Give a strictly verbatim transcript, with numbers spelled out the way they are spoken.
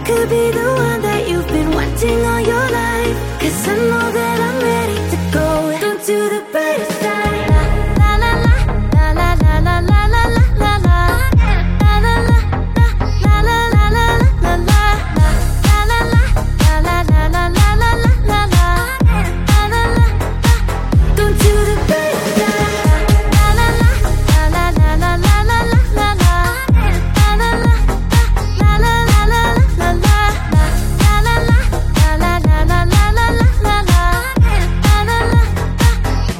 could be the one that you've been wanting all